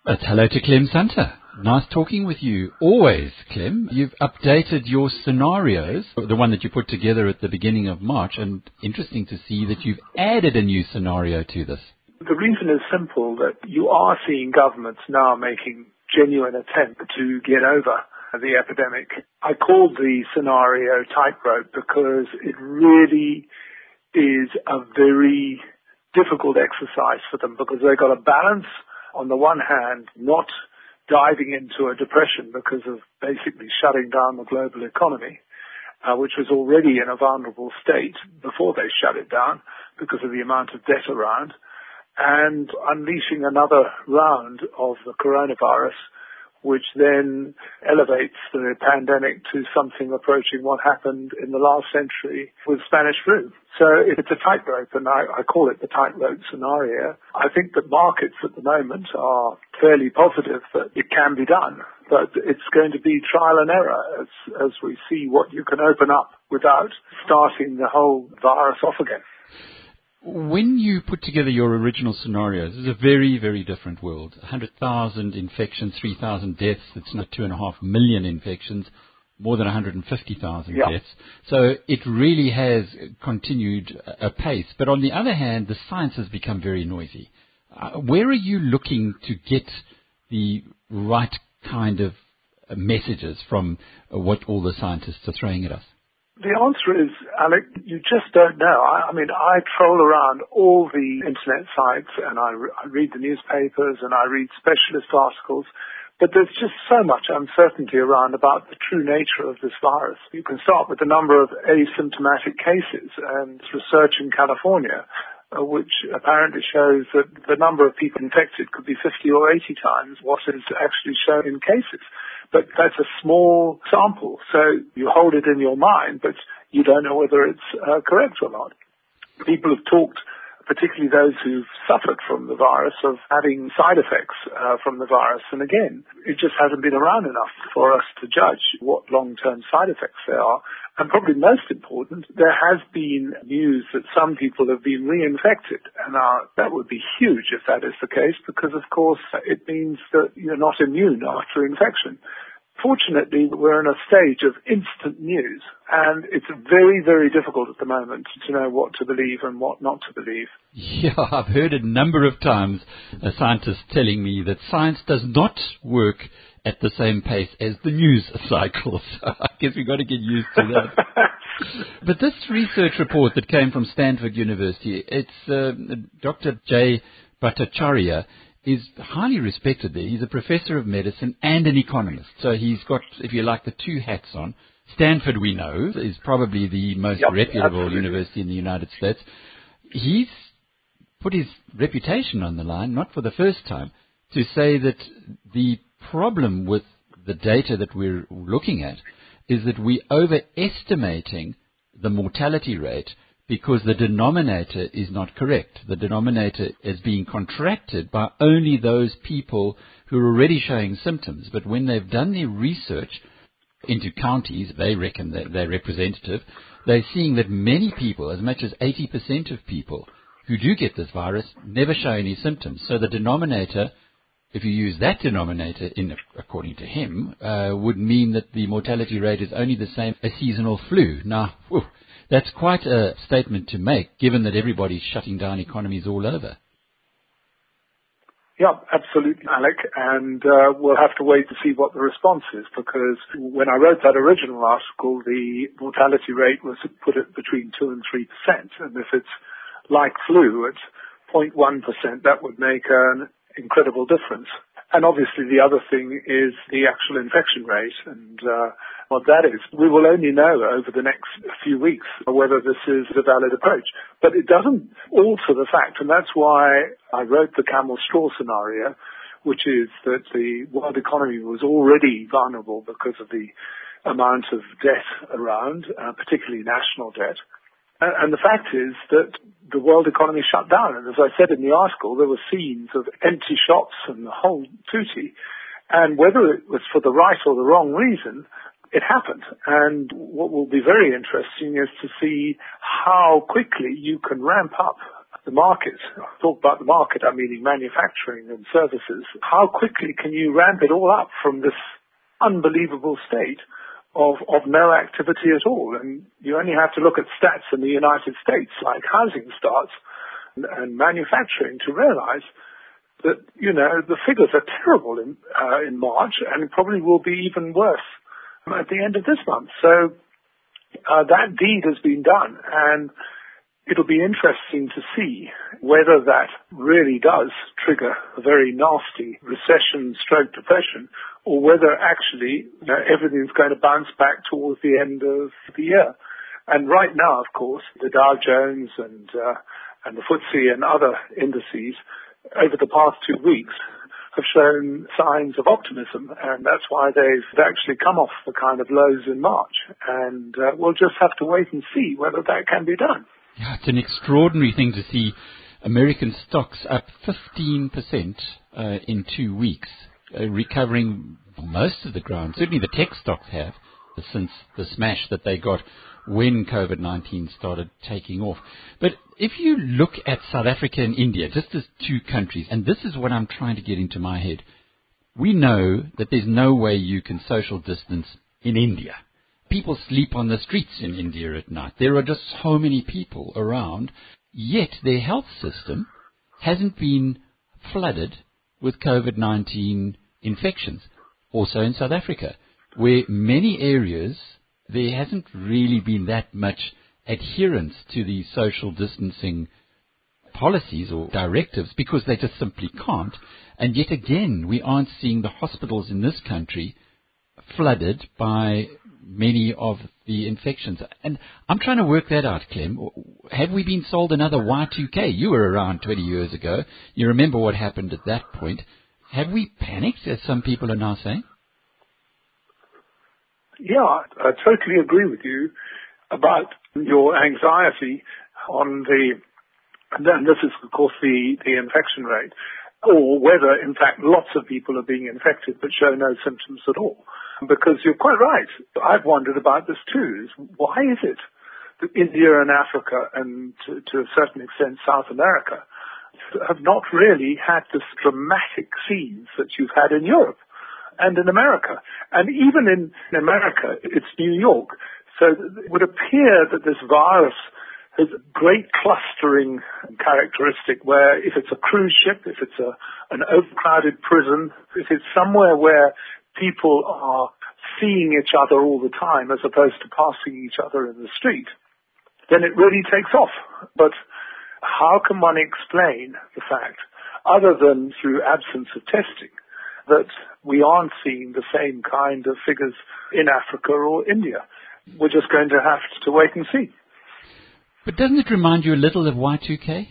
Hello to Clem Santa. Nice talking with you. Always, Clem. You've updated your scenarios, the one that you put together at the beginning of March, and interesting to see that you've added a new scenario to this. The reason is simple, that you are seeing governments now making genuine attempt to get over the epidemic. I called the scenario tightrope because it really is a very difficult exercise for them, because they've got a balance, on the one hand, not diving into a depression because of basically shutting down the global economy, which was already in a vulnerable state before they shut it down because of the amount of debt around, and unleashing another round of the coronavirus, which then elevates the pandemic to something approaching what happened in the last century with Spanish flu. So it's a tightrope, and I call it the tightrope scenario. I think that markets at the moment are fairly positive that it can be done, but it's going to be trial and error as we see what you can open up without starting the whole virus off again. When you put together your original scenarios, it's a very, very different world. 100,000 infections, 3,000 deaths. It's not 2.5 million infections, more than 150,000 deaths. So it really has continued apace. But on the other hand, the science has become very noisy. Where are you looking to get the right kind of messages from what all the scientists are throwing at us? The answer is, Alec, you just don't know. I mean, I troll around all the internet sites, and I read the newspapers, and I read specialist articles, but there's just so much uncertainty around about the true nature of this virus. You can start with the number of asymptomatic cases, and research in California, which apparently shows that the number of people infected could be 50 or 80 times what is actually shown in cases. But that's a small sample, so you hold it in your mind, but you don't know whether it's correct or not. People have talked, particularly those who've suffered from the virus, of having side effects from the virus. And again, it just hasn't been around enough for us to judge what long-term side effects there are. And probably most important, there has been news that some people have been reinfected. And that would be huge if that is the case, because, of course, it means that you're not immune after infection. Fortunately, we're in a stage of instant news, and it's very, very difficult at the moment to know what to believe and what not to believe. Yeah, I've heard a number of times scientists telling me that science does not work at the same pace as the news cycle. So I guess we've got to get used to that. But this research report that came from Stanford University, it's Dr. Jay Bhattacharya is highly respected there. He's a professor of medicine and an economist. So he's got, if you like, the two hats on. Stanford, we know, is probably the most reputable university in the United States. He's put his reputation on the line, not for the first time, to say that the problem with the data that we're looking at is that we're overestimating the mortality rate because the denominator is not correct. The denominator is being contracted by only those people who are already showing symptoms. But when they've done their research into counties, they reckon that they're representative, they're seeing that many people, as much as 80% of people who do get this virus, never show any symptoms. So the denominator, if you use that denominator, according to him, would mean that the mortality rate is only the same as seasonal flu. Now, that's quite a statement to make, given that everybody's shutting down economies all over. Yeah, absolutely, Alec. And we'll have to wait to see what the response is, because when I wrote that original article, the mortality rate was put at between 2 and 3%. And if it's like flu at 0.1%, that would make an incredible difference. And obviously the other thing is the actual infection rate, and what that is. We will only know over the next few weeks whether this is a valid approach. But it doesn't alter the fact, and that's why I wrote the camel straw scenario, which is that the world economy was already vulnerable because of the amount of debt around, particularly national debt. And the fact is that the world economy shut down. And as I said in the article, there were scenes of empty shops and the whole tutti. And whether it was for the right or the wrong reason, it happened. And what will be very interesting is to see how quickly you can ramp up the market. I talk about the market, I mean manufacturing and services. How quickly can you ramp it all up from this unbelievable state of no activity at all? And you only have to look at stats in the United States, like housing starts and manufacturing, to realize that, the figures are terrible in March, and probably will be even worse at the end of this month. So that deed has been done, and it'll be interesting to see whether that really does trigger a very nasty recession/depression, or whether actually everything's going to bounce back towards the end of the year. And right now, of course, the Dow Jones and the FTSE and other indices over the past 2 weeks have shown signs of optimism, and that's why they've actually come off the kind of lows in March. And we'll just have to wait and see whether that can be done. Yeah, it's an extraordinary thing to see American stocks up 15% in 2 weeks, recovering most of the ground. Certainly the tech stocks have, since the smash that they got when COVID-19 started taking off. But if you look at South Africa and India, just as two countries, and this is what I'm trying to get into my head, we know that there's no way you can social distance in India. People sleep on the streets in India at night. There are just so many people around, yet their health system hasn't been flooded with COVID-19 infections. Also in South Africa, where many areas there hasn't really been that much adherence to the social distancing policies or directives because they just simply can't. And yet again, we aren't seeing the hospitals in this country flooded by many of the infections. And I'm trying to work that out, Clem. Have we been sold another Y2K? You were around 20 years ago. You remember what happened at that point. Have we panicked, as some people are now saying? Yeah, I totally agree with you about your anxiety on and this is of course the infection rate, or whether in fact lots of people are being infected but show no symptoms at all. Because you're quite right. I've wondered about this too. Why is it that India and Africa and to a certain extent South America have not really had this dramatic scenes that you've had in Europe and in America? And even in America, it's New York. So it would appear that this virus has a great clustering characteristic where if it's a cruise ship, if it's an overcrowded prison, if it's somewhere where people are seeing each other all the time as opposed to passing each other in the street, then it really takes off. But how can one explain the fact, other than through absence of testing, that we aren't seeing the same kind of figures in Africa or India? We're just going to have to wait and see. But doesn't it remind you a little of Y2K?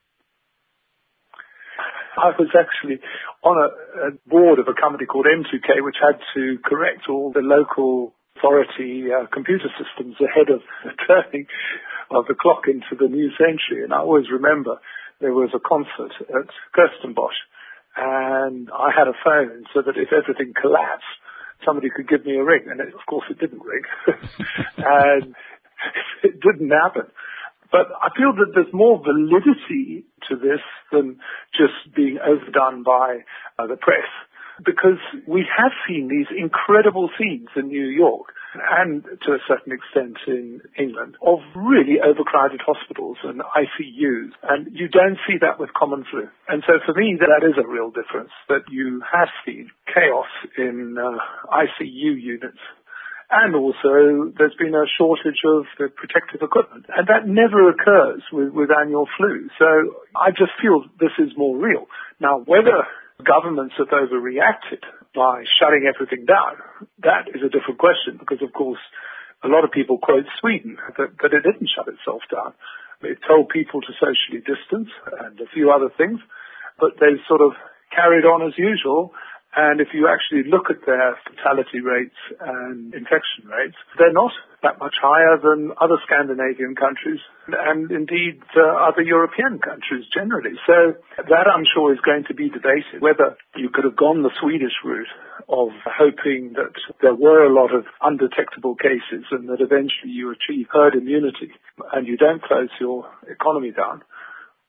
I was actually on a board of a company called M2K, which had to correct all the local authority computer systems ahead of the turning of the clock into the new century. And I always remember there was a concert at Kirstenbosch, and I had a phone so that if everything collapsed, somebody could give me a ring. And of course it didn't ring. And it didn't happen. But I feel that there's more validity to this than just being overdone by the press, because we have seen these incredible scenes in New York and to a certain extent in England of really overcrowded hospitals and ICUs, and you don't see that with common flu. And so for me, that is a real difference, that you have seen chaos in ICU units. And also, there's been a shortage of the protective equipment. And that never occurs with annual flu. So I just feel this is more real. Now, whether governments have overreacted by shutting everything down, that is a different question. Because, of course, a lot of people quote Sweden, that it didn't shut itself down. It told people to socially distance and a few other things. But they sort of carried on as usual. And if you actually look at their fatality rates and infection rates, they're not that much higher than other Scandinavian countries and indeed other European countries generally. So that, I'm sure, is going to be debated, whether you could have gone the Swedish route of hoping that there were a lot of undetectable cases and that eventually you achieve herd immunity and you don't close your economy down,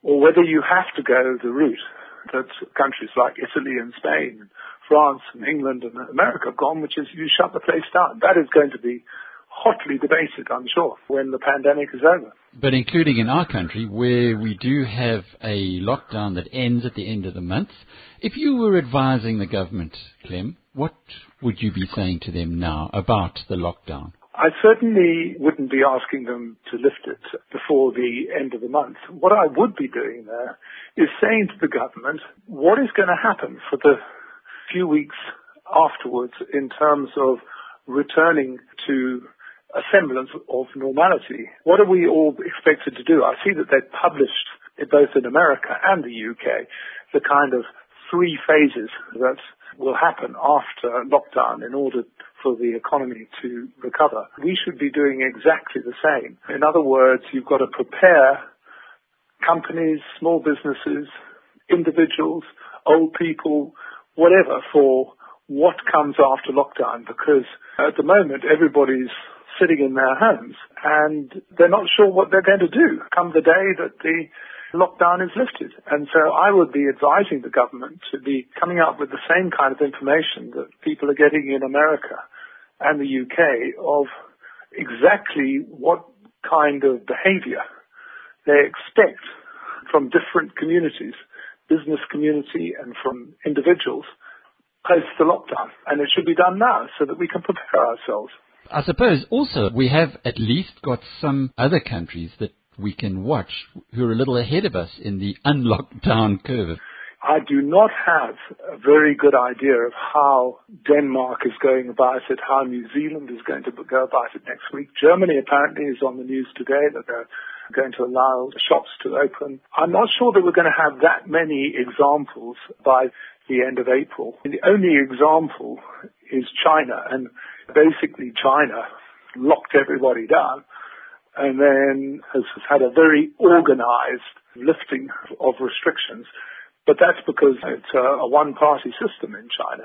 or whether you have to go the route that countries like Italy and Spain, France and England and America have gone, which is you shut the place down. That is going to be hotly debated, I'm sure, when the pandemic is over. But including in our country, where we do have a lockdown that ends at the end of the month, if you were advising the government, Clem, what would you be saying to them now about the lockdown? I certainly wouldn't be asking them to lift it before the end of the month. What I would be doing there is saying to the government what is going to happen for the few weeks afterwards in terms of returning to a semblance of normality. What are we all expected to do? I see that they've published, both in America and the UK, the kind of 3 phases that will happen after lockdown in order for the economy to recover. We should be doing exactly the same. In other words, you've got to prepare companies, small businesses, individuals, old people, whatever, for what comes after lockdown, because at the moment everybody's sitting in their homes and they're not sure what they're going to do come the day that the lockdown is lifted. And so I would be advising the government to be coming up with the same kind of information that people are getting in America and the UK of exactly what kind of behavior they expect from different communities, business community and from individuals post the lockdown. And it should be done now so that we can prepare ourselves. I suppose also we have at least got some other countries that we can watch who are a little ahead of us in the unlockdown curve. I do not have a very good idea of how Denmark is going about it, how New Zealand is going to go about it next week. Germany apparently is on the news today that they're going to allow shops to open. I'm not sure that we're going to have that many examples by the end of April. The only example is China, and basically China locked everybody down and then has had a very organized lifting of restrictions. But that's because it's a one-party system in China.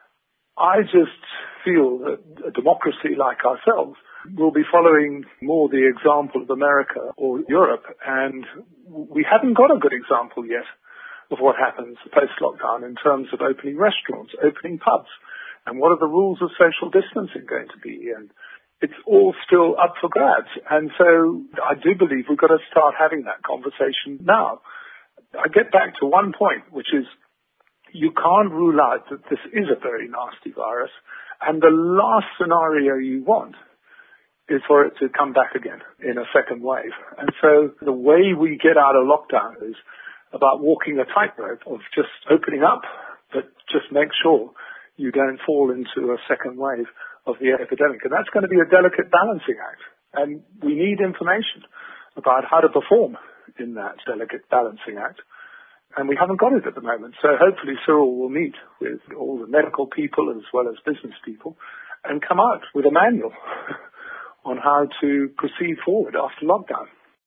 I just feel that a democracy like ourselves will be following more the example of America or Europe, and we haven't got a good example yet of what happens post-lockdown in terms of opening restaurants, opening pubs, and what are the rules of social distancing going to be, and it's all still up for grabs. And so I do believe we've got to start having that conversation now. I get back to one point, which is you can't rule out that this is a very nasty virus, and the last scenario you want is for it to come back again in a second wave. And so the way we get out of lockdown is about walking a tightrope of just opening up, but just make sure you don't fall into a second wave of the epidemic. And that's going to be a delicate balancing act. And we need information about how to perform in that delicate balancing act. And we haven't got it at the moment. So hopefully Cyril will meet with all the medical people as well as business people and come out with a manual on how to proceed forward after lockdown.